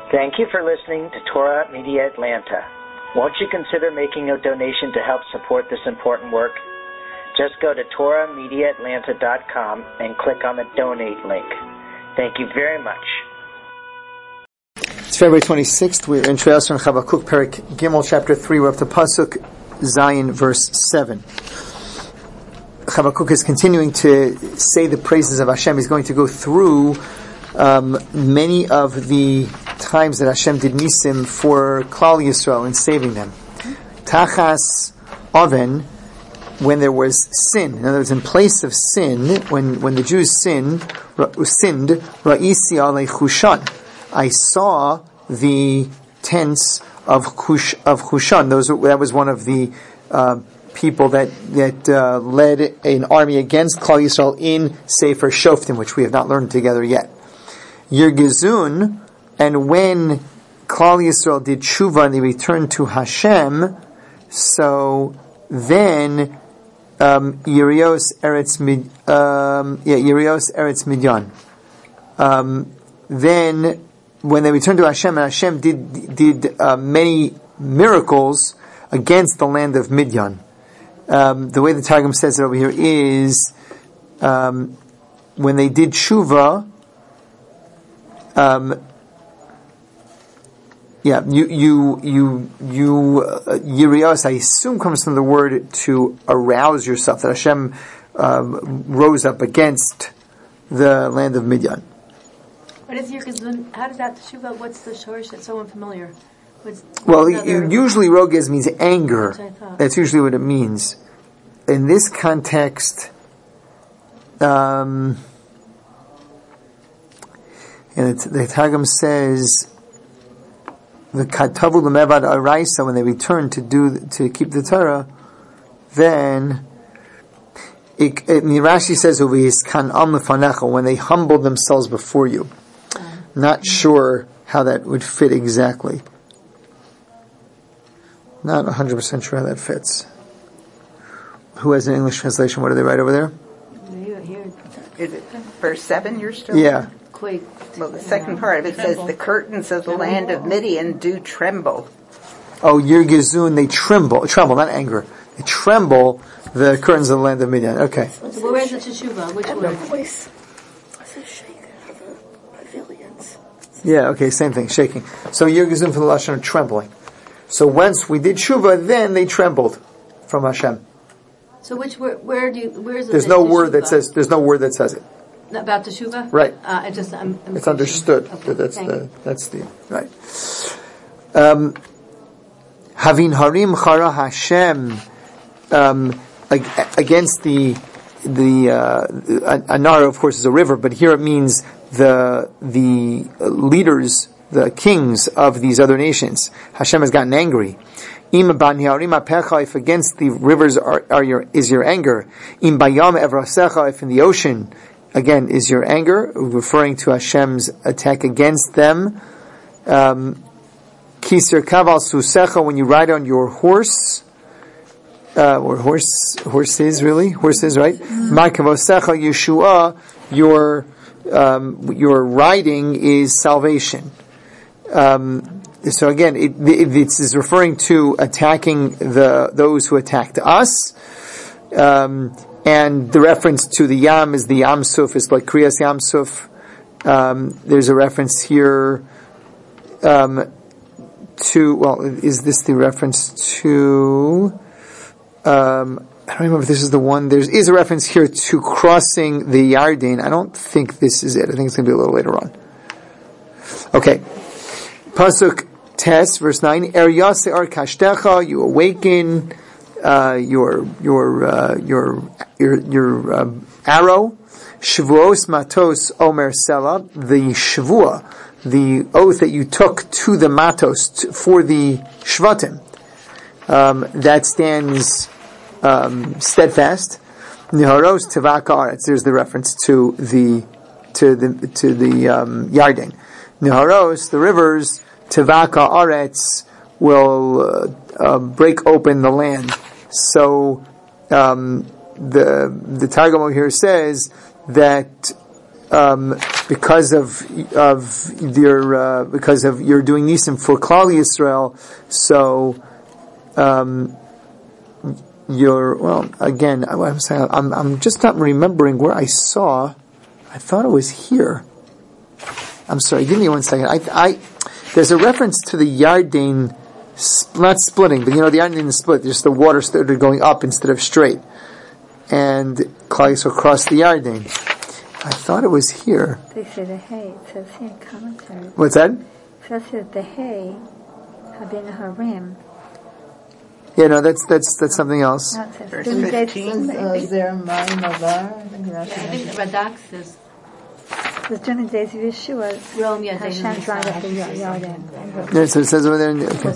Thank you for listening to Torah Media Atlanta. Won't you consider making a donation to help support this important work? Just go to TorahMediaAtlanta.com and click on the donate link. Thank you very much. It's February 26th. We're in Shreya and Chavakuk, Perek Gimel, chapter 3. We're up to Pasuk Zayin, verse 7. Chavakuk is continuing to say the praises of Hashem. He's going to go through many of the times that Hashem did nisim for Klal Yisrael in saving them. Tachas Oven, when there was sin. In other words, in place of sin, when the Jews sinned, Ra'isi alei Chushan. I saw the tents of Chushan. That was one of the people that led an army against Klal Yisrael in Sefer Shoftim, which we have not learned together yet. Yirgizun, and when Klal Yisrael did tshuva and they returned to Hashem, so then Yirios Eretz Midyan. Then when they returned to Hashem, and Hashem did many miracles against the land of Midyan. The way the Targum says it over here is when they did tshuva. Yirios, I assume, comes from the word to arouse yourself, that Hashem rose up against the land of Midian. What is Yirgizun? How does that teshuva? What's the shorish? It's so unfamiliar. Usually rogez means anger. That's usually what it means. In this context, and the Targum says the katavu l'mevad araisa, when they return to keep the Torah, then Rashi says kan am lefanecha, when they humbled themselves before you. Not sure how that would fit exactly. Not 100% sure how that fits. Who has an English translation? What do they write over there? Is it verse 7 you're still? Yeah. Well, the second part of it says, the curtains of the land of Midian do tremble. Oh, Yirgizun, they tremble, not anger. They tremble, the curtains of the land of Midian. Okay. So where's the teshuva? Which one? Voice. It's a shaking of the pavilions. Yeah, okay, same thing, shaking. So Yirgizun for the Lashon, trembling. So once we did tshuva, then they trembled from Hashem. So where's the There's no word that says it. About teshuva? Right. It's understood. Okay, that's the right. Havin harim chara Hashem against the Anar, of course, is a river, but here it means the leaders, the kings of these other nations. Hashem has gotten angry. If against the rivers is your anger. Im bayam evrasecha, if in the ocean, again, is your anger, referring to Hashem's attack against them. Kisir kaval susecha, when you ride on your horse, or horses, right? Markavosecha Yeshua, your riding is salvation. So again, it is referring to attacking those who attacked us, and the reference to the Yam is the Yam Suf, is like Kriyas Yam Suf. There's a reference here is this the reference to? I don't remember if this is the one. There is a reference here to crossing the Yarden. I don't think this is it. I think it's going to be a little later on. Okay, Pasuk Tes, verse 9. Er yase ar kashtecha, you awaken your arrow. Shavuos matos omer sela, the shavua, the oath that you took to the matos for the shvatim, that stands steadfast. Niharos tevaka aretz. There's the reference to the Yarden. Niharos, the rivers, tevaka aretz, will break open the land. So the Targum over here says that because of you're doing nisim for Klal Yisrael, so I'm just not remembering where I saw. I thought it was here. I'm sorry. Give me 1 second. There's a reference to the Yarden, not splitting, but the Yarden split. Just the water started going up instead of straight, and Klal Yisrael crossed the Yarden. I thought it was here. They say the hay. It says here in commentary. What's that? It says here the hay, Habin Harim. Yeah, no, that's something else. No, it says Verse During days- 15. I think Radak says Because during the days of Yeshua, Rome, yeah, Hashem dried up the Yarden. Yeah, so it says over there.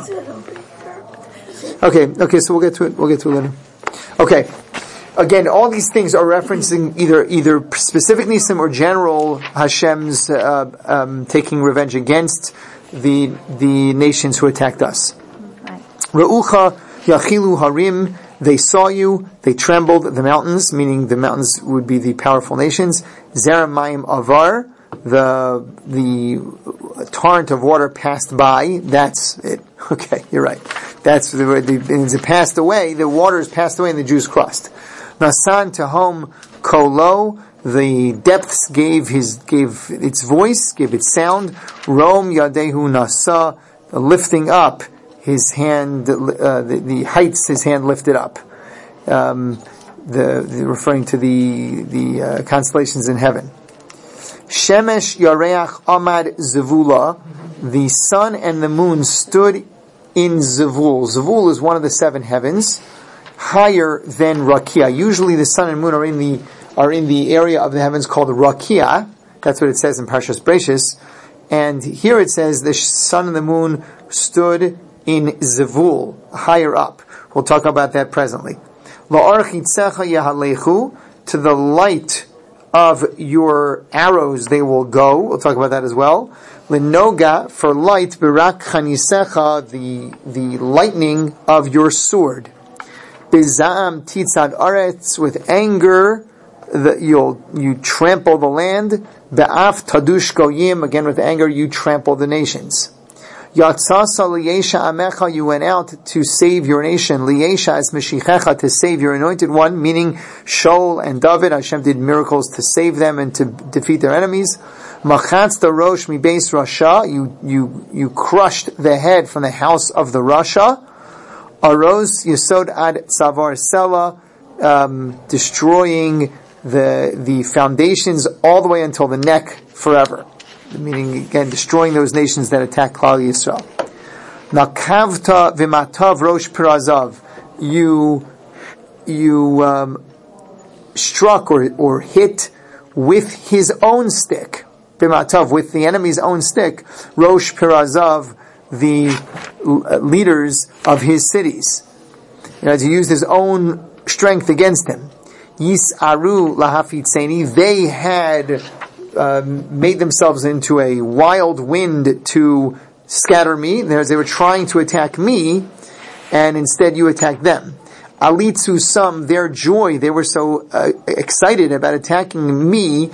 Okay, so we'll get to it later. Okay. Again, all these things are referencing either specific nisim or general Hashem's taking revenge against the nations who attacked us. Ra'ucha yachilu harim. They saw you. They trembled. The mountains, meaning the mountains would be the powerful nations. Zeramayim avar. The torrent of water passed by. That's it. Okay, you're right. That's as it passed away. The waters passed away, and the Jews crossed. Nasan Tahom Kolo, the depths gave its voice, gave its sound. Rom Yadehu Nasa, lifting up his hand, the heights his hand lifted up. Referring to the constellations in heaven. Shemesh Yareach Amad Zevula, the sun and the moon stood in Zevul. Zevul is one of the 7 heavens, higher than Rakia. Usually the sun and moon are in the area of the heavens called Rakia. That's what it says in Parshas Bereishis. And here it says the sun and the moon stood in Zevul, higher up. We'll talk about that presently. La'architzecha yahalechu, to the light of your arrows they will go. We'll talk about that as well. Linoga, for light, birak chanisecha, the lightning of your sword. Bizam titzad aretz, with anger that you trample the land. Be'af tadush goyim, again with anger you trample the nations. Yatzasa liyesha amecha, you went out to save your nation. Liyesha is meshichecha, to save your anointed one, meaning Shaul and David. Hashem did miracles to save them and to defeat their enemies. Machatz the rosh mi beis rasha, you crushed the head from the house of the Rasha. Aroz Yesod ad Tzavar Sela, destroying the foundations all the way until the neck forever. Meaning, again, destroying those nations that attack Klal Yisrael. Nakavta v'matav rosh pirazav. You struck or hit with his own stick. B'matav, with the enemy's own stick. Rosh pirazav, the leaders of his cities. He used his own strength against him. Yis'aru lahafitzeni, they had made themselves into a wild wind to scatter me. They were trying to attack me, and instead you attacked them. Alitzu some, their joy, they were so excited about attacking me,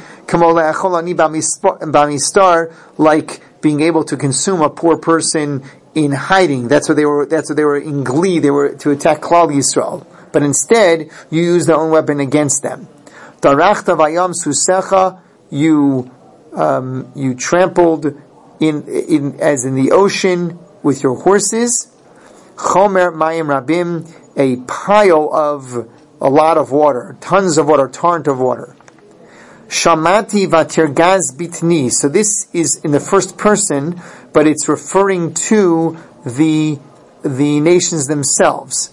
like being able to consume a poor person in hiding. That's what they were in glee. They were to attack Klal Yisrael. But instead, you used their own weapon against them. Darachta vayam susecha, you trampled in as in the ocean with your horses. Chomer mayim rabim, a pile of a lot of water, tons of water, torrent of water. Shamati vatirgaz bitni. So this is in the first person, but it's referring to the nations themselves.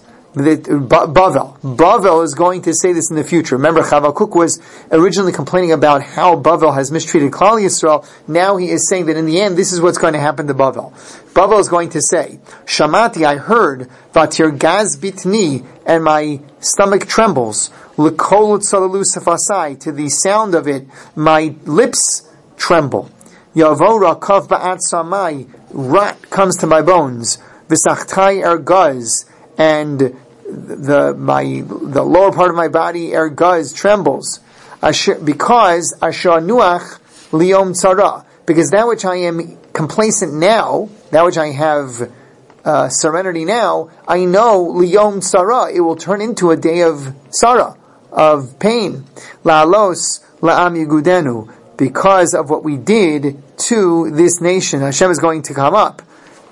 Bavel is going to say this in the future. Remember, Chavakuk was originally complaining about how Bavel has mistreated Klal Yisrael. Now he is saying that in the end, this is what's going to happen to Bavel. Bavel is going to say, Shamati, I heard, Vatirgaz bitni, and my stomach trembles. L'kol tzalalu sefasai, to the sound of it, my lips tremble. Yavo rakav ba'at samai, rot comes to my bones. V'sachtai ergaz, and the lower part of my body, ergaz, trembles. Because asher nuach liyom tzara, because that which I am complacent now, that which I have serenity now, I know liyom tzara, it will turn into a day of tzara, of pain. La'alos la'am yigudenu, because of what we did to this nation. Hashem is going to come up.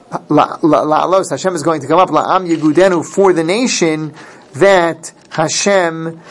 La'alos, Hashem is going to come up, la'am yigudenu, for the nation that Hashem,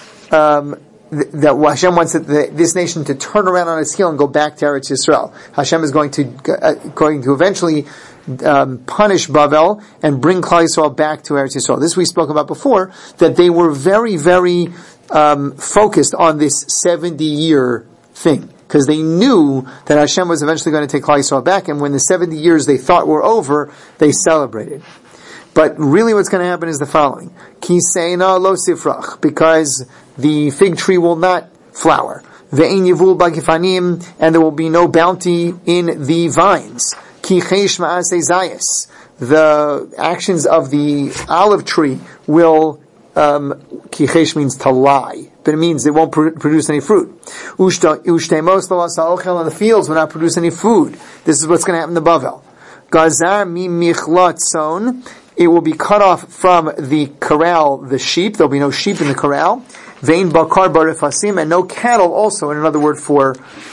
that Hashem wants this nation to turn around on its heel and go back to Eretz Yisrael. Hashem is going to eventually punish Bavel and bring Klal Yisrael back to Eretz Yisrael. This we spoke about before, that they were very, very focused on this 70-year thing, because they knew that Hashem was eventually going to take Klal Yisrael back, and when the 70 years they thought were over, they celebrated. But really what's going to happen is the following. Ki seina lo sifrach, because the fig tree will not flower. Ve'ein yivul bagifanim, and there will be no bounty in the vines. Ki cheish ma'aseh zayis, the actions of the olive tree will, ki cheish means to lie, but it means it won't produce any fruit. Ushtemos lo asa ochel, and the fields will not produce any food. This is what's going to happen to Bavel. Gazar mi michlot son, it will be cut off from the corral, the sheep. There'll be no sheep in the corral. Vein bakar barifasim, and no cattle also, in another word for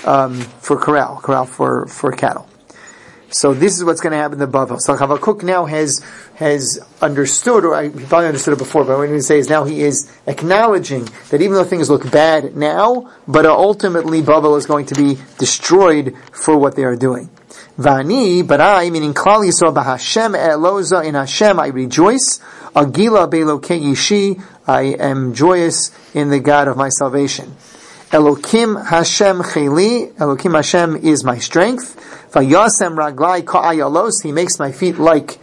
corral for cattle. So this is what's going to happen to Bavel. So Habakkuk now has understood, or he probably understood it before, but what he say is now he is acknowledging that even though things look bad now, but ultimately Bavel is going to be destroyed for what they are doing. Vani, but I, meaning Klal Yisrael, b'Hashem eloza, in Hashem I rejoice. Agila be'elokei yishi, I am joyous in the God of my salvation. Elokim Hashem cheli, Elokim Hashem is my strength. Vayasem raglai ka'ayalos, he makes my feet like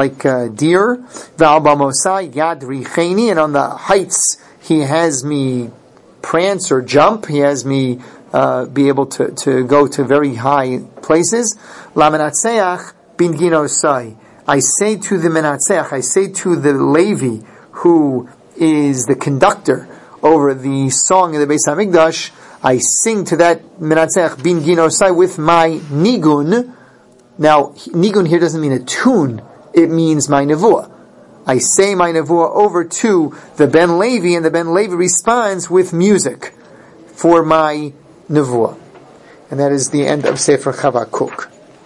deer. V'al bamosai yad richeni, and on the heights he has me prance or jump. He has me be able to go to very high places. La menatzeach bin ginosai. I say to the menatzeach, I say to the Levi, who is the conductor over the song in the Beis HaMikdash, I sing to that menatzeach bin ginosai with my nigun. Now, nigun here doesn't mean a tune, it means my nevuah. I say my nevuah over to the Ben Levi, and the Ben Levi responds with music for my nevuah. And that is the end of Sefer Habakkuk.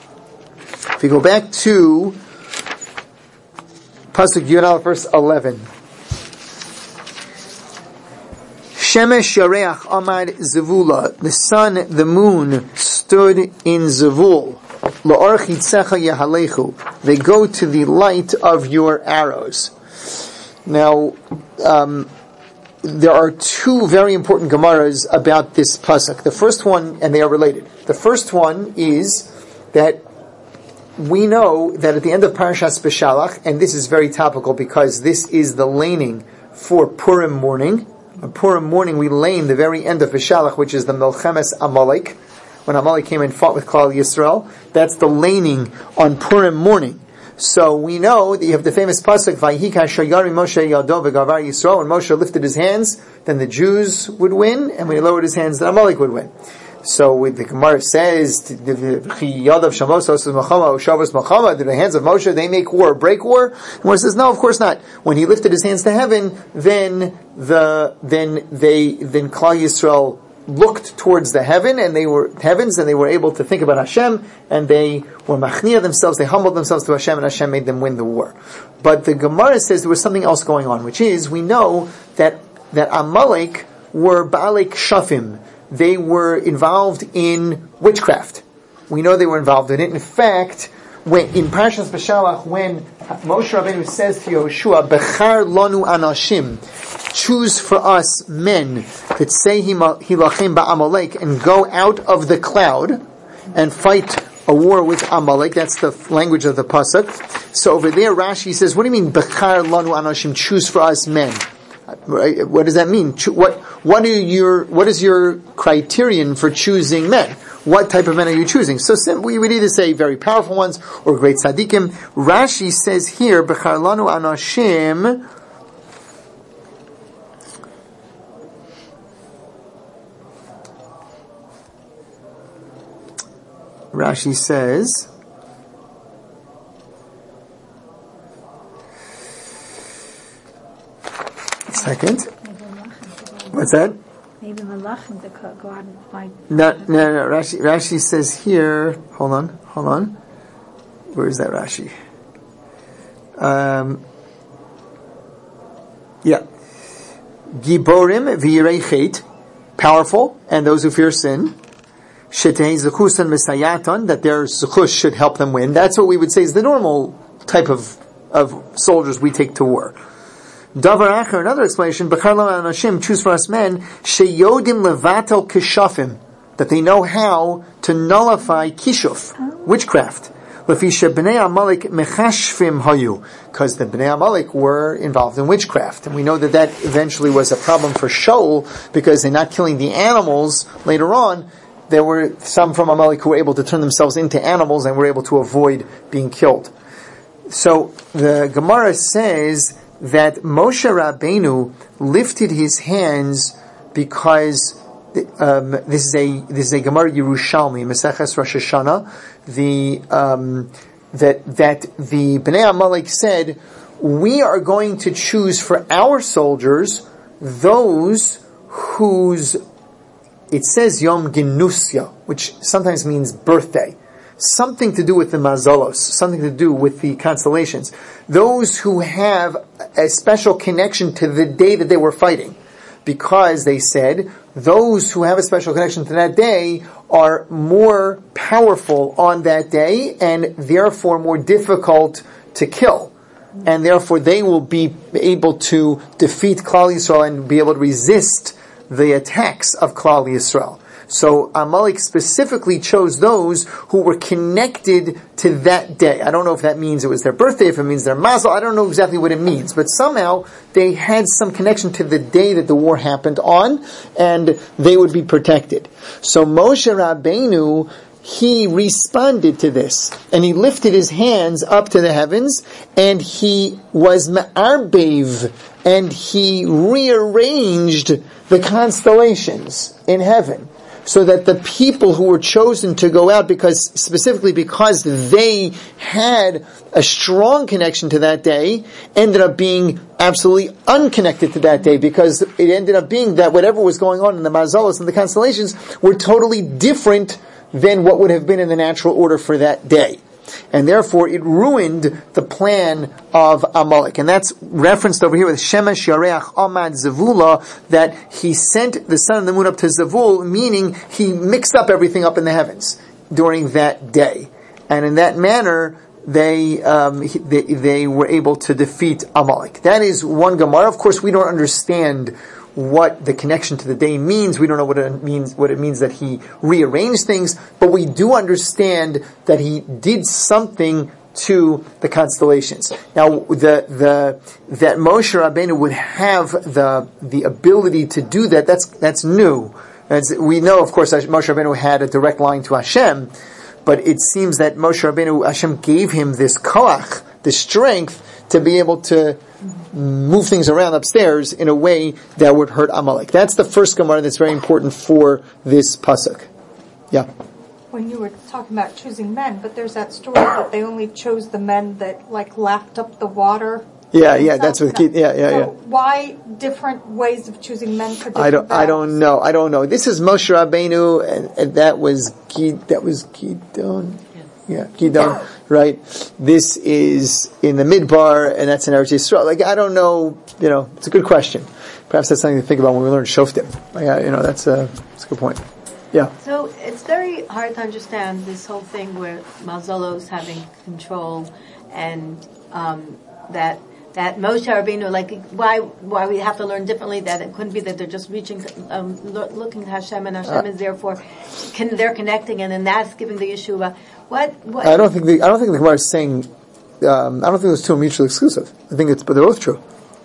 If we go back to Pasuk Yud, verse 11. Shemesh Yareach Amad Zevula, the sun, the moon stood in Zevul. La'or chitzecha yehalechu, they go to the light of your arrows. Now, there are two very important Gemaras about this pasuk. The first one, and they are related. The first one is that we know that at the end of Parashas Beshalach, and this is very topical because this is the laning for Purim morning. On Purim morning, we lane the very end of Beshalach, which is the Melchemes Amalek, when Amalek came and fought with Klal Yisrael. That's the laning on Purim morning. So we know that you have the famous pasuk, Vayhika Shayari Moshe Yado V'Gavar Yisrael. When Moshe lifted his hands, then the Jews would win, and when he lowered his hands, then Amalek would win. So with the Gemara says, did the hands of Moshe, they make war, break war? And Gemara says, no, of course not. When he lifted his hands to heaven, then Klal Yisrael looked towards the heavens, and they were able to think about Hashem, and they were machniah themselves, they humbled themselves to Hashem, and Hashem made them win the war. But the Gemara says there was something else going on, which is, we know that Amalek were Baalei Kshafim. They were involved in witchcraft. We know they were involved in it. In fact, in Parashas Beshalach, when Moshe Rabbeinu says to Yehoshua, Bechar lanu anashim, choose for us men, that say hilachem ba'amalek, and go out of the cloud and fight a war with Amalek. That's the language of the pasuk. So over there, Rashi says, what do you mean, Bechar lanu anashim, choose for us men? What does that mean? What is your criterion for choosing men? What type of men are you choosing? So we would either say very powerful ones or great tzaddikim. Rashi says here, Bechar lanu anashim, Rashi says, second. What's that? Maybe Malachim to go out and find. No. Rashi says here. Hold on. Where is that Rashi? Giborim v'yirei chet, powerful, and those who fear sin. Shetei zechusan misayaton, that their zechush should help them win. That's what we would say is the normal type of soldiers we take to war. Davar acher, another explanation, b'char lo anashim, choose for us men, sheyodim levatel kishafim, that they know how to nullify kishuf, witchcraft. Lefisha b'nei Amalek mechashfim hayu, because the b'nei Amalek were involved in witchcraft, and we know that eventually was a problem for Shaul, because they're not killing the animals later on. There were some from Amalek who were able to turn themselves into animals and were able to avoid being killed. So the Gemara says that Moshe Rabbeinu lifted his hands because this is a Gemara Yerushalmi, Maseches Rosh Hashanah. That the Bnei Amalek said, we are going to choose for our soldiers those whose, it says Yom Ginusya, which sometimes means birthday. Something to do with the mazalos, something to do with the constellations. Those who have a special connection to the day that they were fighting. Because they said, those who have a special connection to that day are more powerful on that day and therefore more difficult to kill. And therefore they will be able to defeat Klal Yisrael and be able to resist the attacks of Klal Yisrael. So Amalek specifically chose those who were connected to that day. I don't know if that means it was their birthday, if it means their mazel. I don't know exactly what it means. But somehow they had some connection to the day that the war happened on, and they would be protected. So Moshe Rabbeinu, he responded to this, and he lifted his hands up to the heavens, and he was ma'arbev, and he rearranged the constellations in heaven, so that the people who were chosen to go out, specifically because they had a strong connection to that day, ended up being absolutely unconnected to that day, because it ended up being that whatever was going on in the mazalos and the constellations were totally different than what would have been in the natural order for that day. And therefore it ruined the plan of Amalek. And that's referenced over here with Shemesh Yareach Amad Zavula, that he sent the sun and the moon up to Zavul, meaning he mixed up everything up in the heavens during that day. And in that manner, they were able to defeat Amalek. That is one Gemara. Of course, we don't understand what the connection to the day means. We don't know what it means that he rearranged things, but we do understand that he did something to the constellations. Now, that Moshe Rabbeinu would have the ability to do that, that's new. We know, of course, Moshe Rabbeinu had a direct line to Hashem, but it seems that Moshe Rabbeinu, Hashem gave him this koach, the strength, to be able to move things around upstairs in a way that would hurt Amalek. That's the first Gemara that's very important for this pasuk. Yeah. When you were talking about choosing men, but there's that story that they only chose the men that lapped up the water. Yeah, that's what. So why different ways of choosing men for different battles? I don't know. This is Moshe Rabbeinu, and that was Gidon. Yeah, Gidon. Right? This is in the Midbar, and that's in Eretz Yisrael. I don't know, it's a good question. Perhaps that's something to think about when we learn Shoftim. That's a good point. Yeah. So it's very hard to understand this whole thing where Mazalos having control, and that Moshe Rabbeinu, why we have to learn differently, that it couldn't be that they're just reaching, looking to Hashem, and Hashem is therefore, they're connecting, and then that's giving the issue about what? I don't think the Gemara is saying, I don't think those two are mutually exclusive. I think but they're both true.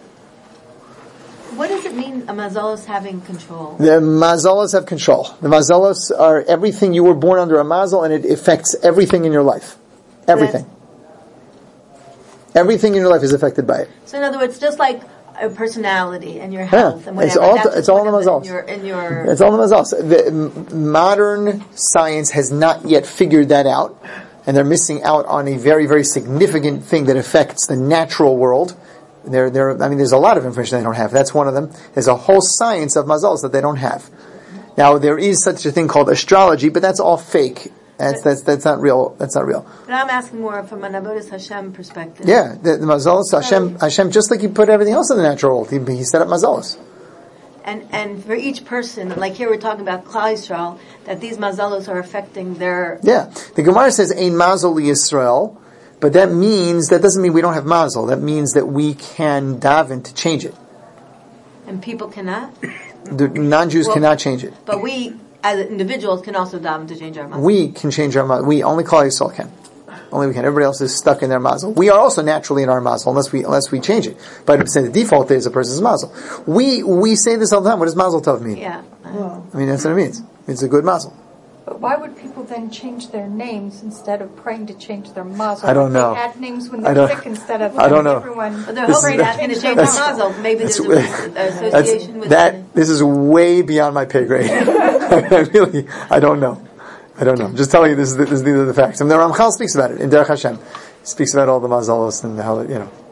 What does it mean, a Mazalos having control? The Mazalos have control. The Mazalos are everything. You were born under a Mazal, and it affects everything in your life. Everything. Everything in your life is affected by it. So in other words, just like personality and your health and whatever. It's all in the mazals. It's all in the mazals. The modern science has not yet figured that out, and they're missing out on a very, very significant thing that affects the natural world. There's a lot of information they don't have. That's one of them. There's a whole science of mazals that they don't have. Now, there is such a thing called astrology, but that's all fake. That's not real. That's not real. But I'm asking more from an Avodas Hashem perspective. Yeah, the mazalos, Hashem, just like He put everything else in the natural world, He set up mazalos. And for each person, like here we're talking about Klal Yisrael, that these mazalos are affecting their... Yeah, the Gemara says, Ein mazal li Yisrael, but that doesn't mean we don't have mazal. That means that we can daven to change it. And people cannot? The non-Jews cannot change it. But we, as individuals, can also daven to change our mazal. We can change our mazal. We, only Klal Yisrael can. Only we can. Everybody else is stuck in their mazal. We are also naturally in our mazal unless we change it. But the default is a person's mazal. We say this all the time. What does mazal tov mean? Yeah. That's what it means. It's a good mazal. But why would people then change their names instead of praying to change their mazel? I don't know. They add names when they're sick instead of everyone. But they're hoping asking to change their mazel. Maybe there's an association with that. This is way beyond my pay grade. I don't know. I'm just telling you these are the facts. And the Ramchal speaks about it in Derech Hashem. He speaks about all the mazalos and how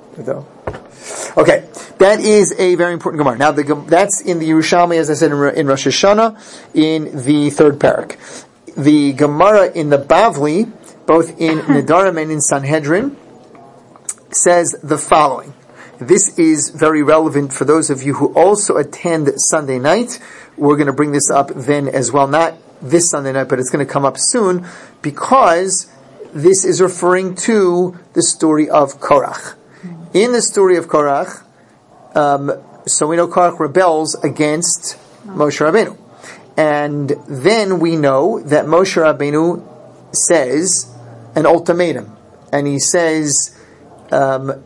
Okay, that is a very important Gemara. Now that's in the Yerushalmi, as I said, in Rosh Hashanah, in the third parak. The Gemara in the Bavli, both in Nedarim and in Sanhedrin, says the following. This is very relevant for those of you who also attend Sunday night. We're going to bring this up then as well. Not this Sunday night, but it's going to come up soon, because this is referring to the story of Korach. In the story of Korach, so we know Korach rebels against Moshe Rabbeinu. And then we know that Moshe Rabbeinu says an ultimatum. And he says, Im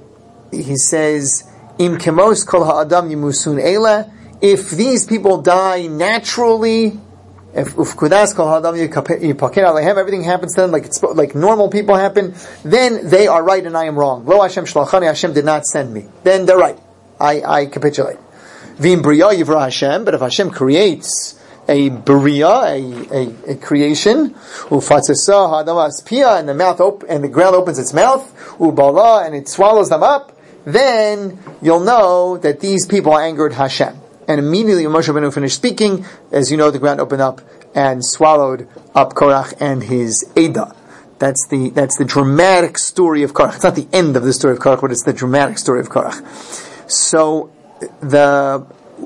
kemos kol ha'adam yimusun eila, if these people die naturally, if ufkudas kol ha'adam yipaker alehem, everything happens to them like normal people happen, then they are right and I am wrong. Lo Hashem shlachani, Hashem did not send me. Then they're right. I capitulate. V'im bria yivra Hashem, but if Hashem creates a bria, a creation, ufatzasa ha'adam aspia, and the ground opens its mouth, ubala, and it swallows them up, then you'll know that these people angered Hashem. And immediately when Moshe Rabbeinu finished speaking, as you know, the ground opened up and swallowed up Korach and his Eidah. That's the dramatic story of Korach. It's not the end of the story of Korach, but it's the dramatic story of Korach. So the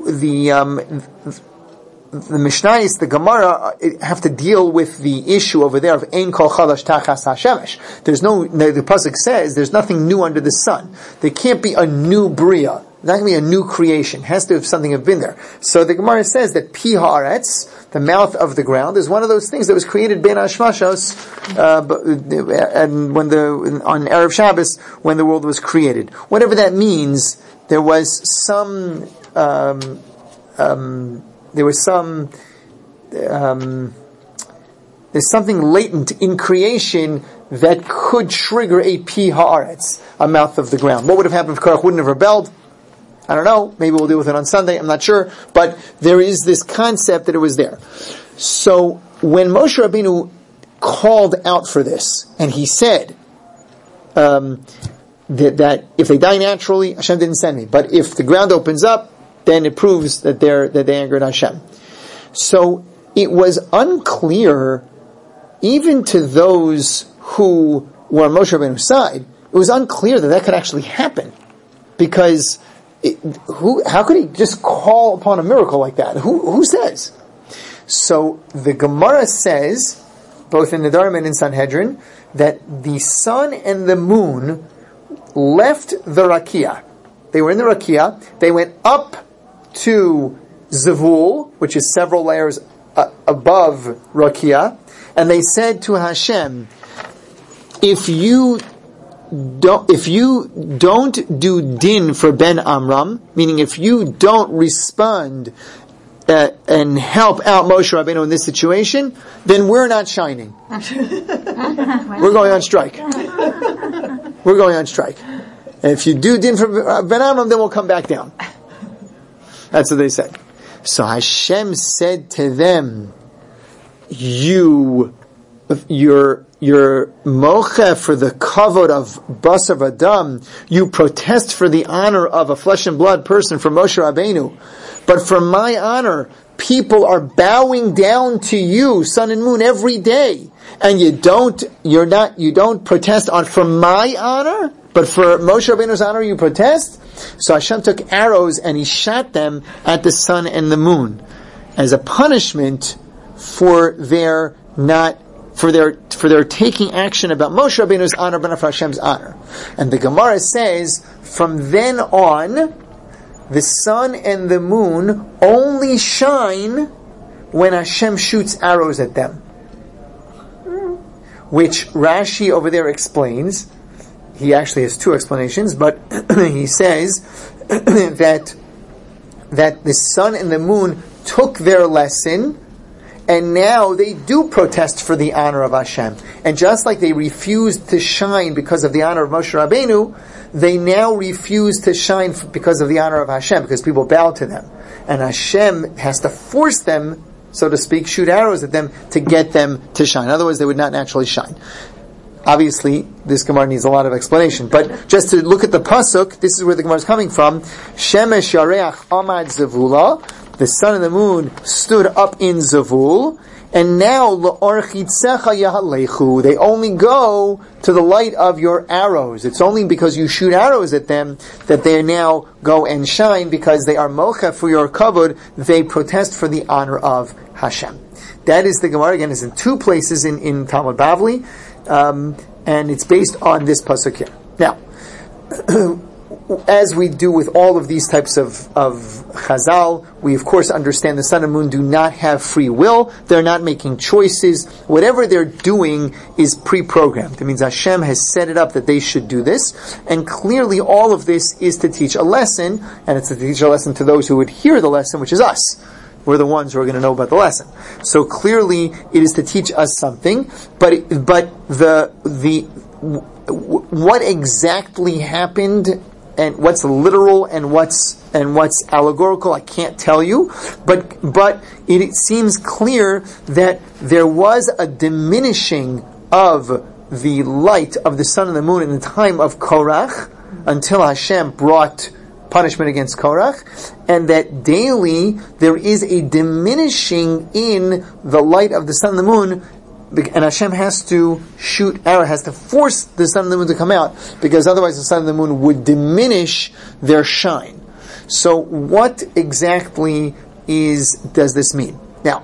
Mishnayos, the Gemara, have to deal with the issue over there of Ein Kol Chadash Tachas HaShemesh. The pasuk says there's nothing new under the sun. There can't be a new bria. Not going to be a new creation. It has to have something have been there. So the Gemara says that Pi Haaretz, the mouth of the ground, is one of those things that was created Ben Hashmashos, and on Erev Shabbos, when the world was created. Whatever that means, there was some there's something latent in creation that could trigger a Pi Haaretz, a mouth of the ground. What would have happened if Korach wouldn't have rebelled? I don't know. Maybe we'll deal with it on Sunday. I'm not sure. But there is this concept that it was there. So when Moshe Rabbeinu called out for this, and he said that if they die naturally, Hashem didn't send me. But if the ground opens up, then it proves that they angered Hashem. So it was unclear, even to those who were on Moshe Rabbeinu's side, it was unclear that could actually happen. Because how could he just call upon a miracle like that? Who says? So the Gemara says, both in Nedarim and in Sanhedrin, that the sun and the moon left the Rakia. They were in the Rakia. They went up to Zevul, which is several layers above Rakia, and they said to Hashem, if you don't do din for Ben Amram, meaning if you don't respond and help out Moshe Rabbeinu in this situation, then we're not shining. We're going on strike. We're going on strike. And if you do din for Ben Amram, then we'll come back down. That's what they said. So Hashem said to them, you're mocha for the kavod of basar v'adam. You protest for the honor of a flesh and blood person from Moshe Rabbeinu. But for my honor, people are bowing down to you, sun and moon, every day. And you don't protest for my honor, but for Moshe Rabbeinu's honor you protest? So Hashem took arrows and he shot them at the sun and the moon as a punishment for their taking action about Moshe Rabbeinu's honor, but not for Hashem's honor. And the Gemara says, from then on, the sun and the moon only shine when Hashem shoots arrows at them. Which Rashi over there explains. He actually has two explanations, but he says that the sun and the moon took their lesson, and now they do protest for the honor of Hashem. And just like they refused to shine because of the honor of Moshe Rabbeinu, they now refuse to shine because of the honor of Hashem, because people bow to them. And Hashem has to force them, so to speak, shoot arrows at them to get them to shine. Otherwise they would not naturally shine. Obviously, this Gemara needs a lot of explanation. But just to look at the pasuk, this is where the Gemara is coming from. Shemesh yareach amad zavula. The sun and the moon stood up in Zavul. And now, l'or chitzecha yahalechu. They only go to the light of your arrows. It's only because you shoot arrows at them that they now go and shine, because they are mocha for your kavod. They protest for the honor of Hashem. That is the Gemara. Again, it's in two places in Talmud Bavli. And it's based on this pasuk here. Now, as we do with all of these types of Chazal, we of course understand the sun and moon do not have free will. They're not making choices. Whatever they're doing is pre-programmed. It means Hashem has set it up that they should do this. And clearly all of this is to teach a lesson, and it's to teach a lesson to those who would hear the lesson, which is us. We're the ones who are going to know about the lesson. So clearly, it is to teach us something. But what exactly happened, and what's literal and what's allegorical, I can't tell you. But it seems clear that there was a diminishing of the light of the sun and the moon in the time of Korach, until Hashem brought punishment against Korach, and that daily there is a diminishing in the light of the sun and the moon, and Hashem has to shoot arrow, has to force the sun and the moon to come out, because otherwise the sun and the moon would diminish their shine. So what exactly does this mean? Now,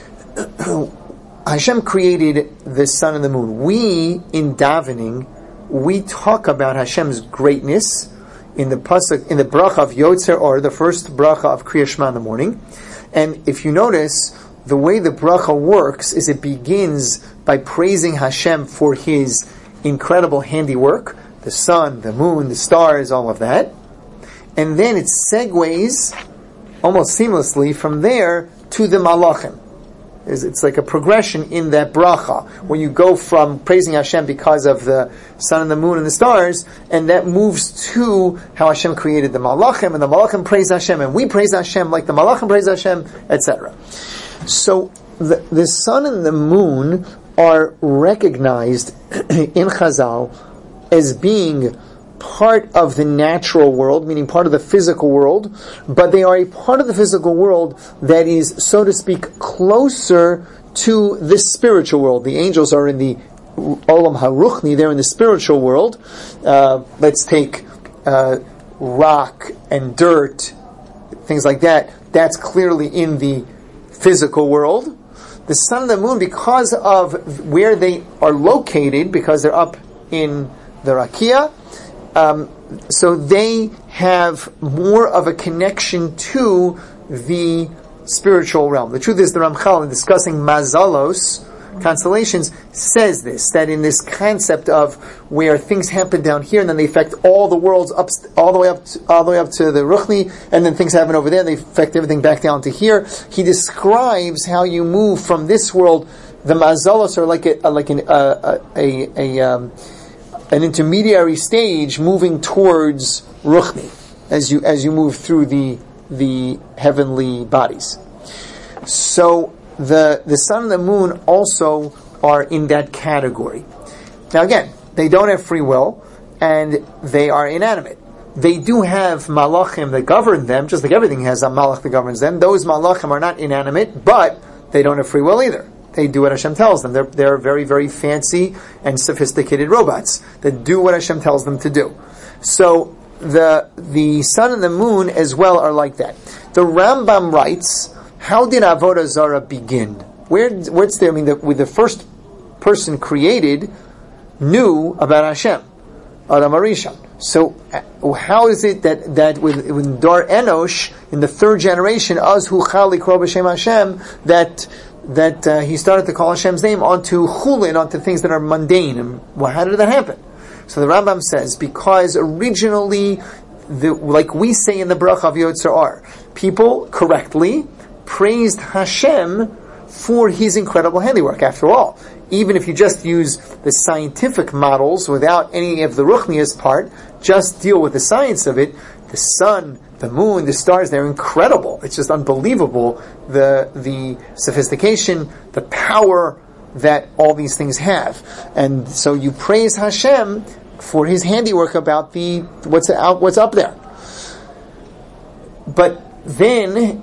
Hashem created the sun and the moon. We, in davening, we talk about Hashem's greatness in the pasuk, in the bracha of Yotzer Or, the first bracha of Kriya Shema in the morning. And if you notice, the way the bracha works is it begins by praising Hashem for His incredible handiwork, the sun, the moon, the stars, all of that. And then it segues almost seamlessly from there to the malachim. It's like a progression in that bracha, when you go from praising Hashem because of the sun and the moon and the stars, and that moves to how Hashem created the malachim, and the malachim praise Hashem, and we praise Hashem like the malachim praise Hashem, etc. So the sun and the moon are recognized in Chazal as being part of the natural world, meaning part of the physical world, but they are a part of the physical world that is, so to speak, closer to the spiritual world. The angels are in the Olam HaRuchni, they're in the spiritual world. Let's take rock and dirt, things like that. That's clearly in the physical world. The sun and the moon, because of where they are located, because they're up in the Rakia, so they have more of a connection to the spiritual realm. The truth is, the Ramchal, in discussing Mazalos, constellations, says this, that in this concept of where things happen down here and then they affect all the worlds up, all the way up to the Ruchni, and then things happen over there and they affect everything back down to here. He describes how you move from this world. The Mazalos are like an intermediary stage moving towards Ruchni as you move through the the heavenly bodies. So the sun and the moon also are in that category. Now again, they don't have free will, and they are inanimate. They do have malachim that govern them, just like everything has a malach that governs them. Those malachim are not inanimate, but they don't have free will either. They do what Hashem tells them. They're very, very fancy and sophisticated robots that do what Hashem tells them to do. So the sun and the moon as well are like that. The Rambam writes, how did Avodah Zarah begin? Where's there? I mean, with the first person created knew about Hashem, Adam Arishon. So how is it that with Dar Enosh in the third generation, Az Hu Chal Likro B'Shem Hashem, that he started to call Hashem's name onto chulin, onto things that are mundane? And how did that happen? So the Rambam says, because originally, like we say in the Bracha of Yotzer Or, people correctly praised Hashem for His incredible handiwork. After all, even if you just use the scientific models without any of the ruchnius part, just deal with the science of it, the sun, the moon, the stars, they're incredible. It's just unbelievable, the sophistication, the power that all these things have. And so you praise Hashem for His handiwork about what's up there. But then,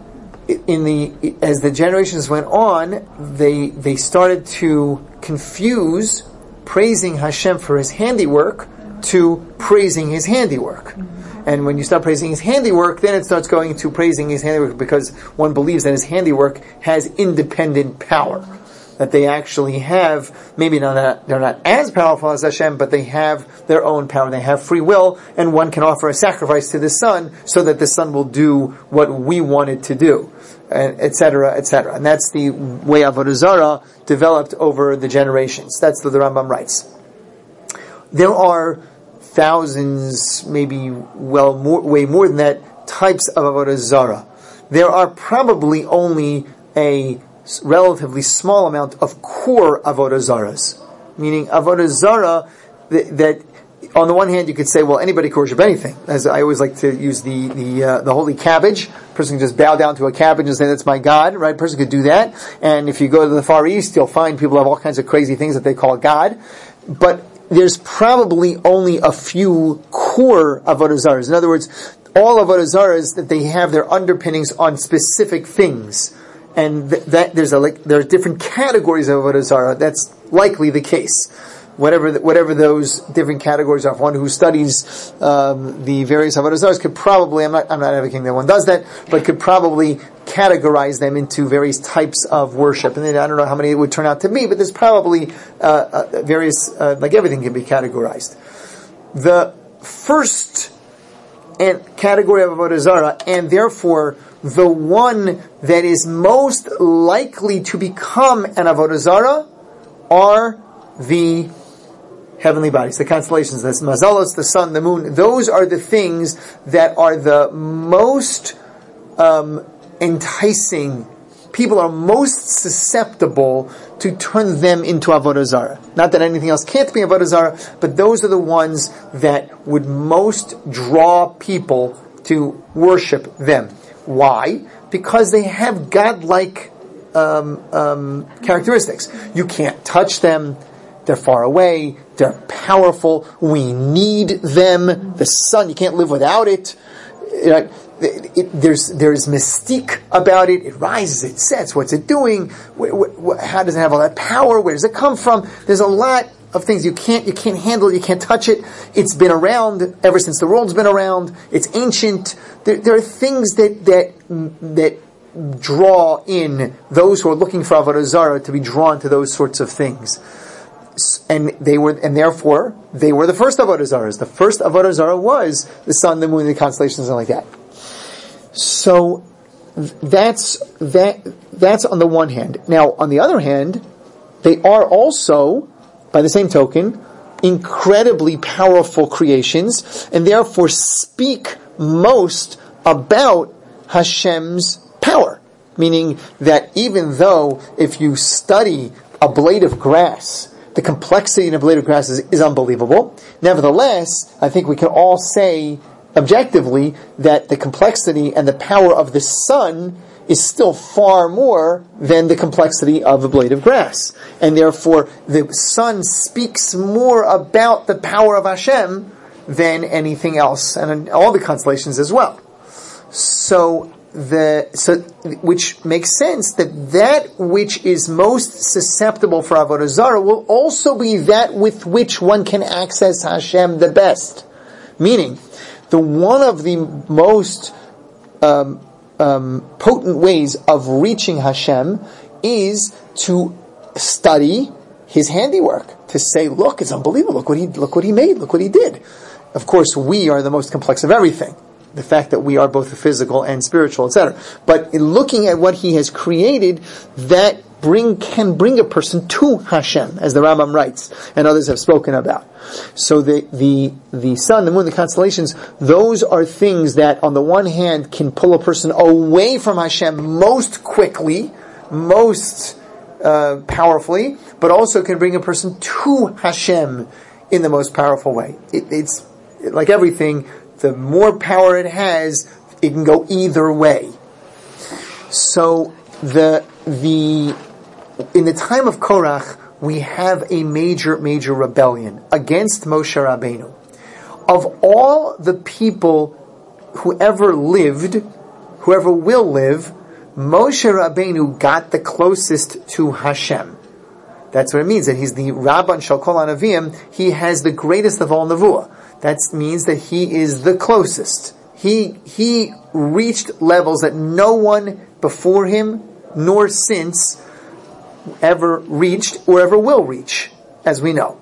as the generations went on, they started to confuse praising Hashem for His handiwork to praising His handiwork. And when you start praising His handiwork, then it starts going to praising His handiwork because one believes that His handiwork has independent power. That they actually have, maybe they're not as powerful as Hashem, but they have their own power. They have free will, and one can offer a sacrifice to the sun so that the sun will do what we want it to do, etc., etc. And that's the way Avodah Zarah developed over the generations. That's what the Rambam writes. There are thousands, maybe way more than that, types of Avodah Zarah. There are probably only a relatively small amount of core Avodah Zarahs, meaning Avodah Zarah that on the one hand you could say, well, anybody can worship anything. As I always like to use the holy cabbage. A person can just bow down to a cabbage and say that's my God, right? A person could do that. And if you go to the Far East, you'll find people have all kinds of crazy things that they call God. But there's probably only a few core Avodah Zarahs. In other words, all Avodah Zarahs that they have their underpinnings on specific things. And that there are different categories of Avodah Zarah. That's likely the case. Whatever those different categories are. One who studies the various Avodah Zarahs could probably, I'm not advocating that one does that, but could probably categorize them into various types of worship. And then I don't know how many it would turn out to be, but there's probably various, like everything can be categorized. The first category of Avodah Zarah, and therefore the one that is most likely to become an Avodah Zarah, are the heavenly bodies, the constellations, the mazalos, the sun, the moon. Those are the things that are the most enticing. People are most susceptible to turn them into Avodah Zarah. Not that anything else can't be Avodah Zarah, but those are the ones that would most draw people to worship them. Why? Because they have godlike characteristics. You can't touch them. They're far away. They're powerful. We need them. The sun, you can't live without it. There's mystique about it. It rises, it sets. What's it doing? How does it have all that power? Where does it come from? There's a lot of things you can't handle. You can't touch it. It's been around ever since the world's been around. It's ancient. There are things that draw in those who are looking for Avodah Zarah to be drawn to those sorts of things. And therefore they were the first Avodah Zarahs. The first Avodah Zarah was the sun, the moon, the constellations, and like that. So that's on the one hand. Now, on the other hand, they are also, by the same token, incredibly powerful creations, and therefore speak most about Hashem's power. Meaning that even though if you study a blade of grass, the complexity in a blade of grass is unbelievable. Nevertheless, I think we can all say objectively that the complexity and the power of the sun is still far more than the complexity of a blade of grass. And therefore, the sun speaks more about the power of Hashem than anything else, and all the constellations as well. Which makes sense that which is most susceptible for Avodah Zarah will also be that with which one can access Hashem the best. Meaning, one of the most potent ways of reaching Hashem is to study His handiwork. To say, look, it's unbelievable. Look what He made. Look what He did. Of course, we are the most complex of everything. The fact that we are both physical and spiritual, etc. But in looking at what He has created, that can bring a person to Hashem, as the Rambam writes, and others have spoken about. So the sun, the moon, the constellations, those are things that, on the one hand, can pull a person away from Hashem most quickly, most powerfully, but also can bring a person to Hashem in the most powerful way. It's like everything. The more power it has, it can go either way. So in the time of Korach, we have a major rebellion against Moshe Rabbeinu. Of all the people who ever lived, whoever will live, Moshe Rabbeinu got the closest to Hashem. That's what it means, that he's the Rabban Shel Kol Hanavim. He has the greatest of all Nevuah. That means that he is the closest. He reached levels that no one before him nor since ever reached or ever will reach, as we know.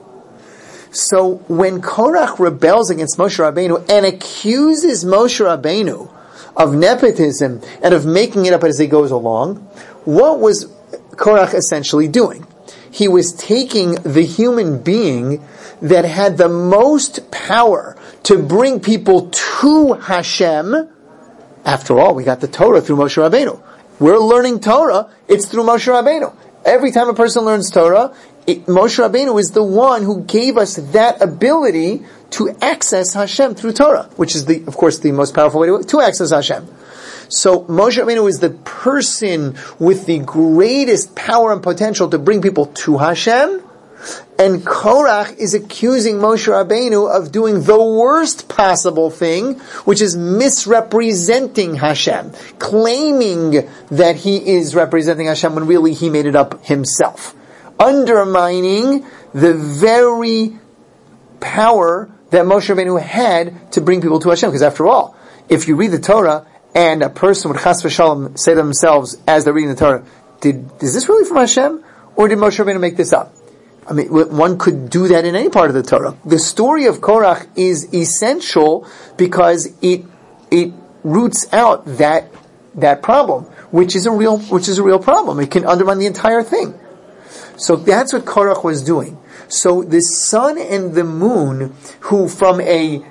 So when Korach rebels against Moshe Rabbeinu and accuses Moshe Rabbeinu of nepotism and of making it up as he goes along, what was Korach essentially doing? He was taking the human being that had the most power to bring people to Hashem. After all, we got the Torah through Moshe Rabbeinu. We're learning Torah, it's through Moshe Rabbeinu. Every time a person learns Torah, Moshe Rabbeinu is the one who gave us that ability to access Hashem through Torah, which is, of course, the most powerful way to access Hashem. So Moshe Rabbeinu is the person with the greatest power and potential to bring people to Hashem, and Korach is accusing Moshe Rabbeinu of doing the worst possible thing, which is misrepresenting Hashem, claiming that he is representing Hashem when really he made it up himself, undermining the very power that Moshe Rabbeinu had to bring people to Hashem. Because after all, if you read the Torah and a person would chas v'shalom say to themselves as they're reading the Torah, is this really from Hashem, or did Moshe Rabbeinu make this up? I mean, one could do that in any part of the Torah. The story of Korach is essential because it roots out that problem, which is a real problem. It can undermine the entire thing. So that's what Korach was doing. So the sun and the moon, who from a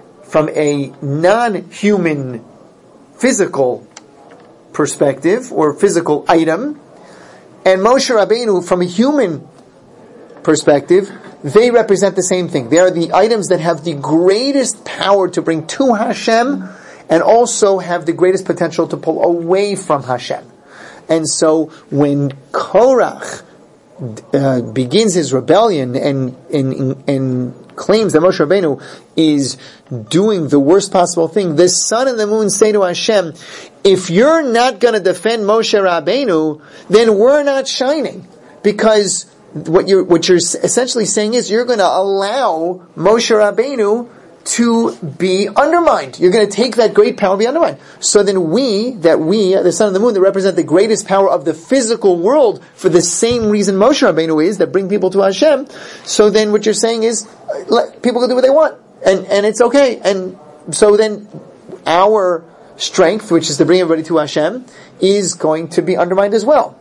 non-human physical perspective or physical item, and Moshe Rabbeinu from a human perspective, they represent the same thing. They are the items that have the greatest power to bring to Hashem and also have the greatest potential to pull away from Hashem. And so when Korach begins his rebellion and claims that Moshe Rabbeinu is doing the worst possible thing, the sun and the moon say to Hashem, if you're not going to defend Moshe Rabbeinu, then we're not shining. Because what you're essentially saying is you're going to allow Moshe Rabbeinu to be undermined. You're going to take that great power and be undermined. So then we, the sun and the moon, that represent the greatest power of the physical world for the same reason Moshe Rabbeinu is, that bring people to Hashem. So then what you're saying is, let people go do what they want. And it's okay. And so then our strength, which is to bring everybody to Hashem, is going to be undermined as well.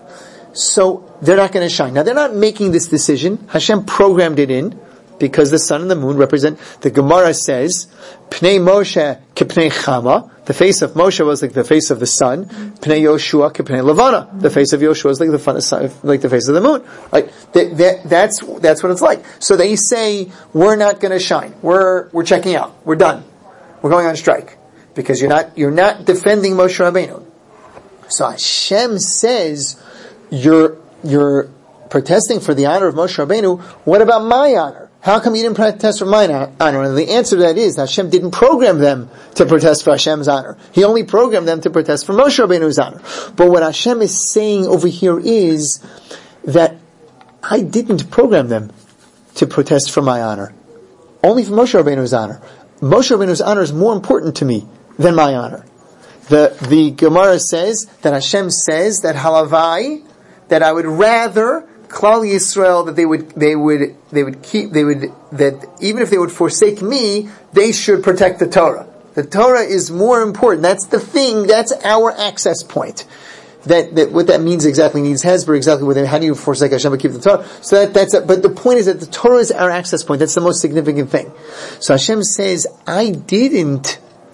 So they're not going to shine. Now they're not making this decision. Hashem programmed it in, because the sun and the moon represent, the Gemara says, Pnei Moshe kepnei Chama, the face of Moshe was like the face of the sun, Pnei Yoshua kepnei Levana, the face of Yoshua was like the face of the moon. Right? That's what it's like. So they say, we're not going to shine. We're checking out. We're done. we're going on strike. Because you're not defending Moshe Rabbeinu. So Hashem says, you're protesting for the honor of Moshe Rabbeinu. What about my honor? How come you didn't protest for my honor? And the answer to that is Hashem didn't program them to protest for Hashem's honor. He only programmed them to protest for Moshe Rabbeinu's honor. But what Hashem is saying over here is that I didn't program them to protest for my honor. Only for Moshe Rabbeinu's honor. Moshe Rabbeinu's honor is more important to me than my honor. The Gemara says that Hashem says that halavai, that I would rather Klal Yisrael, that that even if they would forsake me, they should protect the Torah. The Torah is more important. That's the thing. That's our access point. That what that means exactly needs Hezbollah, exactly how do you forsake Hashem but keep the Torah? So but the point is that the Torah is our access point. That's the most significant thing. So Hashem says, I didn't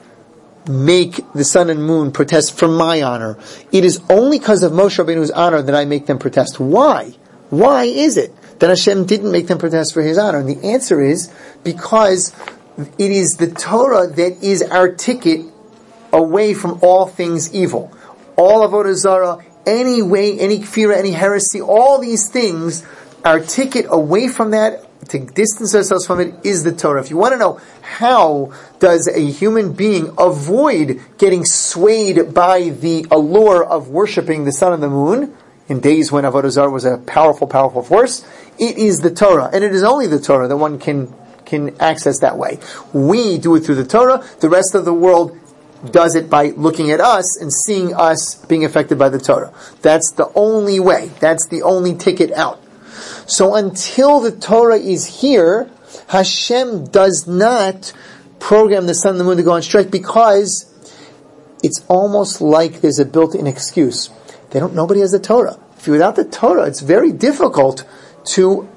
make the sun and moon protest for my honor. It is only because of Moshe Rabbeinu's honor that I make them protest. Why? Why is it that Hashem didn't make them protest for His honor? And the answer is because it is the Torah that is our ticket away from all things evil. All avodah zarah, any way, any kfira, any heresy, all these things, our ticket away from that, to distance ourselves from it, is the Torah. If you want to know how does a human being avoid getting swayed by the allure of worshiping the sun and the moon, in days when avodah zarah was a powerful, powerful force, it is the Torah. And it is only the Torah that one can access that way. We do it through the Torah. The rest of the world does it by looking at us and seeing us being affected by the Torah. That's the only way. That's the only ticket out. So until the Torah is here, Hashem does not program the sun and the moon to go on strike, because it's almost like there's a built-in excuse. Nobody has the Torah. If you're without the Torah, it's very difficult to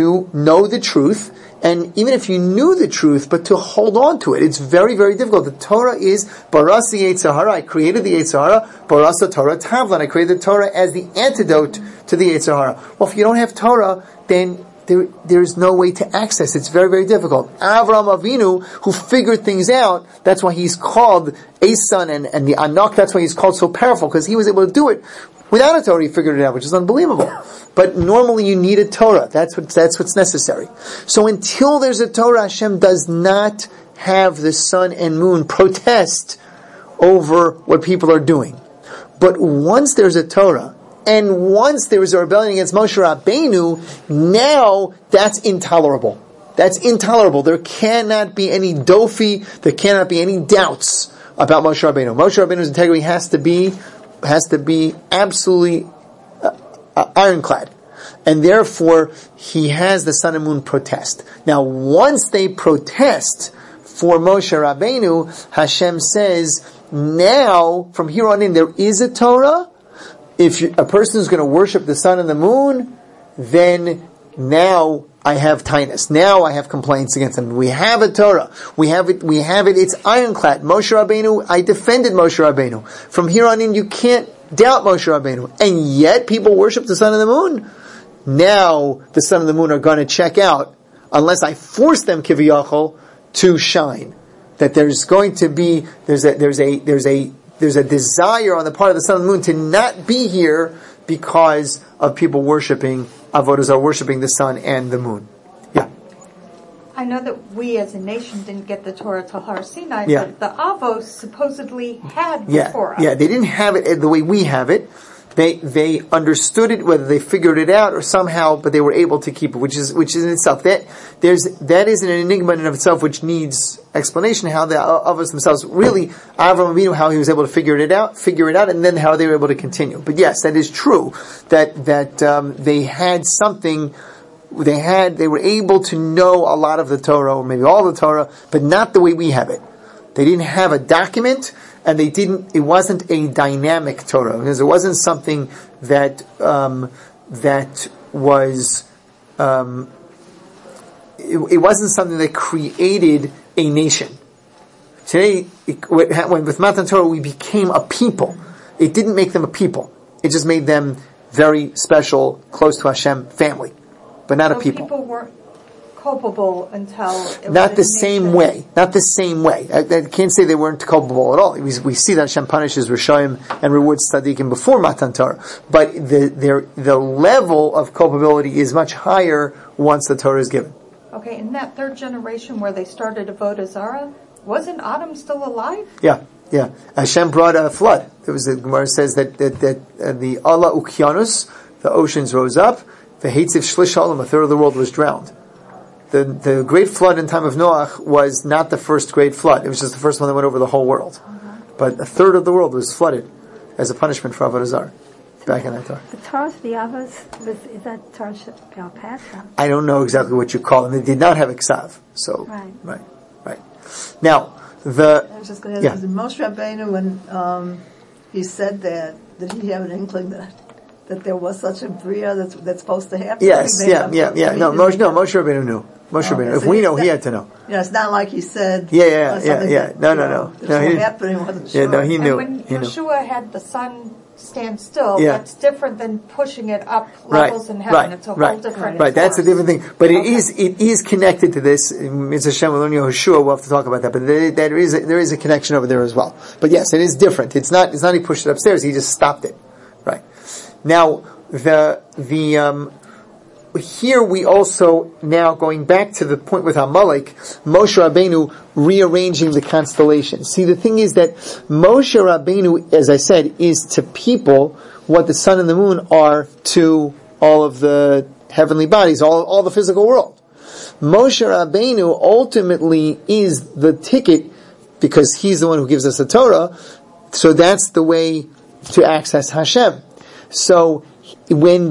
know the truth. And even if you knew the truth, but to hold on to it, it's very, very difficult. The Torah is Baras the Yetzer Hara. I created the Yetzer Hara. Baras the Torah Tavlan. I created the Torah as the antidote to the Yetzer Hara. Well, if you don't have Torah, then there's no way to access it. It's very, very difficult. Avraham Avinu, who figured things out, that's why he's called Esan and the Anak, that's why he's called so powerful, because he was able to do it without a Torah. He figured it out, which is unbelievable. But normally you need a Torah. That's what's necessary. So until there's a Torah, Hashem does not have the sun and moon protest over what people are doing. But once there's a Torah, and once there is a rebellion against Moshe Rabbeinu, now that's intolerable. That's intolerable. There cannot be any dofi, there cannot be any doubts about Moshe Rabbeinu. Moshe Rabbeinu's integrity has to be absolutely ironclad. And therefore, he has the sun and moon protest. Now, once they protest for Moshe Rabbeinu, Hashem says, now, from here on in, there is a Torah. If a person is going to worship the sun and the moon, then now I have tainus. Now I have complaints against them. We have a Torah. We have it. It's ironclad. Moshe Rabbeinu, I defended Moshe Rabbeinu. From here on in, you can't doubt Moshe Rabbeinu. And yet, people worship the sun and the moon. Now, the sun and the moon are going to check out, unless I force them, kiviyachol, to shine. That there's going to be, there's a desire on the part of the sun and the moon to not be here because of people worshiping, avodah zarah, worshiping the sun and the moon. Yeah. I know that we as a nation didn't get the Torah till Har Sinai, Yeah. but the Avos supposedly had the Torah. Yeah, they didn't have it the way we have it. They understood it, whether they figured it out or somehow, but they were able to keep it, which is in itself. That is an enigma in and of itself, which needs explanation. How the Avos themselves really, Avraham Avinu, how he was able to figure it out, and then how they were able to continue. But yes, that is true. That they had something. They were able to know a lot of the Torah, or maybe all the Torah, but not the way we have it. They didn't have a document. And it wasn't a dynamic Torah, because it wasn't something that was, it wasn't something that created a nation. Today, with Matan Torah, we became a people. It didn't make them a people. It just made them very special, close to Hashem family, but not a people. People weren't culpable until it not was the same way. not the same way. I can't say they weren't culpable at all. We see that Hashem punishes Rishayim and rewards Tzaddikim before Matan Torah, but the level of culpability is much higher once the Torah is given. Okay, in that third generation where they started Avodah Zarah, wasn't Adam still alive? Yeah. Hashem brought a flood. The Gemara says that the Allah Ukyanus, the oceans rose up, the Heitzif Shlish Halam, a third of the world was drowned. The great flood in time of Noach was not the first great flood. It was just the first one that went over the whole world. But a third of the world was flooded as a punishment for Avodah Zarah. Back in that time. The Torah of the Avos, is that Torah Sheb'al Peh? I don't know exactly what you call them. They did not have Iksav. So, right. Now, I was just going to ask, Moshe Rabbeinu, when he said that, did he have an inkling that there was such a bria that's supposed to happen? Yes, yeah. No, Moshe Rabbeinu knew. Moshe Rabbeinu. If we know, he had to know. It's not like he said. Yeah. No. He wasn't sure. Yeah, no, he knew. And when Yeshua had the sun stand still, that's different than pushing it up levels in heaven. It's a whole different. Right, that's a different thing. But it is connected to this. It's Hashem will learn Yehoshua. We'll have to talk about that. But there is a connection over there as well. But yes, it is different. It's not he pushed it upstairs. He just stopped it. Right. Now here we also, now going back to the point with Amalek, Moshe Rabbeinu rearranging the constellations. See, the thing is that Moshe Rabbeinu, as I said, is to people what the sun and the moon are to all of the heavenly bodies, all the physical world. Moshe Rabbeinu ultimately is the ticket, because he's the one who gives us the Torah, so that's the way to access Hashem. So, when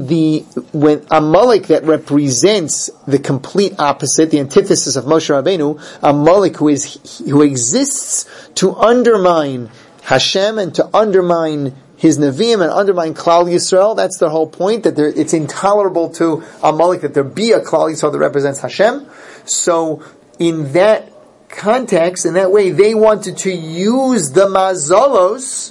Amalek that represents the complete opposite, the antithesis of Moshe Rabbeinu, Amalek who exists to undermine Hashem and to undermine his Nevi'im and undermine Klal Yisrael, that's the whole point, that it's intolerable to Amalek that there be a Klal Yisrael that represents Hashem. So, in that context, in that way, they wanted to use the Mazalos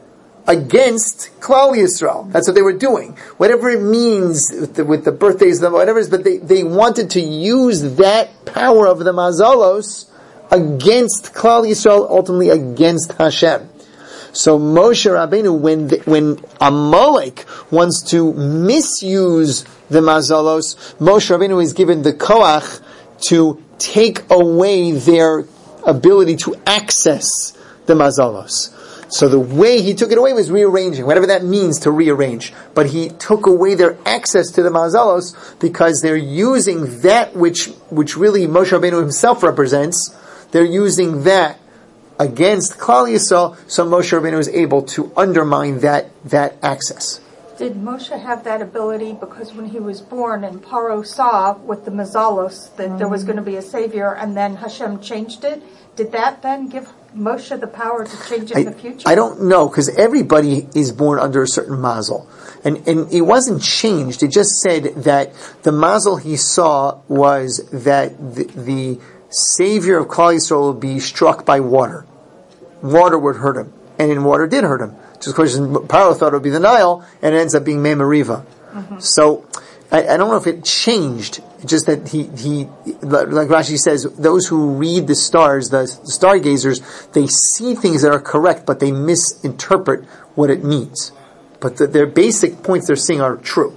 against Klal Yisrael. That's what they were doing. Whatever it means with the birthdays, whatever it is, but they wanted to use that power of the Mazalos against Klal Yisrael, ultimately against Hashem. So Moshe Rabbeinu, when Amalek wants to misuse the Mazalos, Moshe Rabbeinu is given the koach to take away their ability to access the Mazalos. So the way he took it away was rearranging, whatever that means to rearrange. But he took away their access to the Mazalos because they're using that which really Moshe Rabbeinu himself represents. They're using that against Klal Yisrael, so Moshe Rabbeinu is able to undermine that access. Did Moshe have that ability because when he was born and Paro saw with the Mazalos that there was going to be a savior and then Hashem changed it? Did that then give Moshe the power to change it in the future? I don't know, because everybody is born under a certain mazel. And it wasn't changed. It just said that the mazel he saw was that the savior of Klal Yisrael would be struck by water. Water would hurt him. And in water did hurt him. Just because Paro thought it would be the Nile, and it ends up being Mei Meriva. So, I don't know if it changed. It's just that he, like Rashi says, those who read the stars, the stargazers, they see things that are correct, but they misinterpret what it means. But their basic points they're seeing are true.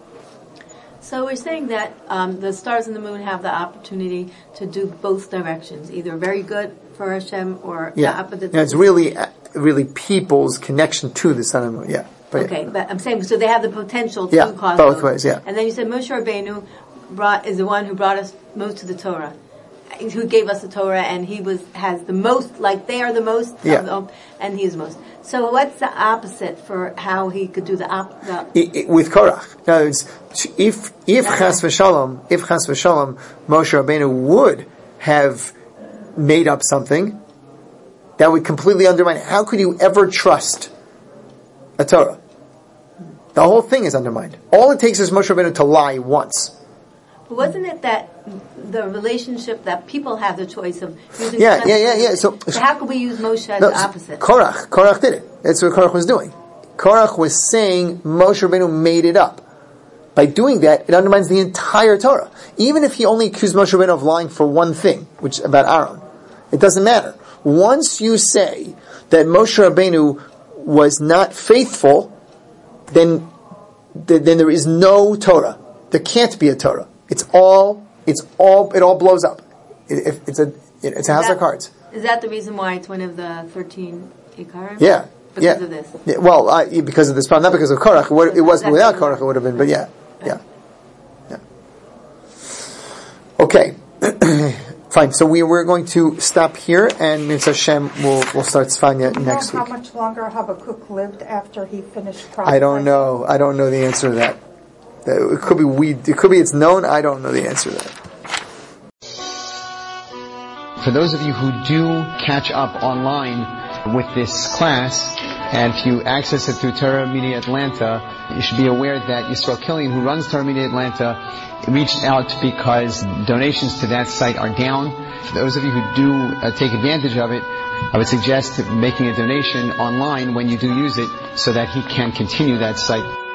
So we're saying that the stars and the moon have the opportunity to do both directions, either very good for Hashem or the opposite. Yeah, it's really people's connection to the sun and moon. Yeah. But I'm saying, so they have the potential to cause both ways. Yeah. And then you said Moshe Rabbeinu is the one who brought us most of the Torah, who gave us the Torah, and he has the most, like they are the most, and he is most. So what's the opposite for how he could do the with Korach? Now, if Chas v'Shalom, Moshe Rabbeinu would have made up something that would completely undermine it. How could you ever trust a Torah? The whole thing is undermined. All it takes is Moshe Rabbeinu to lie once. But wasn't it that the relationship that people have the choice of using? So how could we use Moshe as the opposite? Korach did it. That's what Korach was doing. Korach was saying Moshe Rabbeinu made it up. By doing that, it undermines the entire Torah. Even if he only accused Moshe Rabbeinu of lying for one thing, which about Aaron, It doesn't matter. Once you say that Moshe Rabbeinu was not faithful, then there is no Torah. There can't be a Torah. It all blows up. It's a house of cards. Is that the reason why it's one of the 13 Ikarim? Yeah. Because of this? Yeah, well, because of this problem, not because of Korach. It wasn't without Korach, it would have been, but yeah. Okay. Fine. So we're going to stop here, and Mitzvah Hashem will start Tzfanya next week. How much longer Habakkuk lived after he finished prophesying? I don't know. I don't know the answer to that. It could be it's known. I don't know the answer to that. For those of you who do catch up online with this class, and if you access it through Torah Media Atlanta, you should be aware that Yisrael Killian, who runs Torah Media Atlanta, reached out because donations to that site are down. For those of you who do take advantage of it, I would suggest making a donation online when you do use it so that he can continue that site.